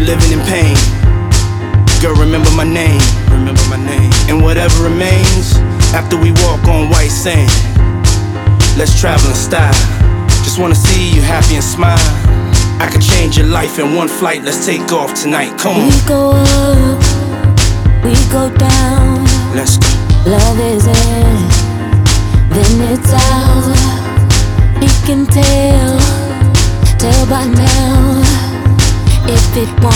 living in pain. Girl, remember my name. Remember my name. And whatever remains after we walk on white sand. Let's travel in style. Just wanna see you happy and smile. I could change your life in one flight. Let's take off tonight. Come on. We go up, we go down. Let's go. Love is in, then it's out. You can tell by now if it won't.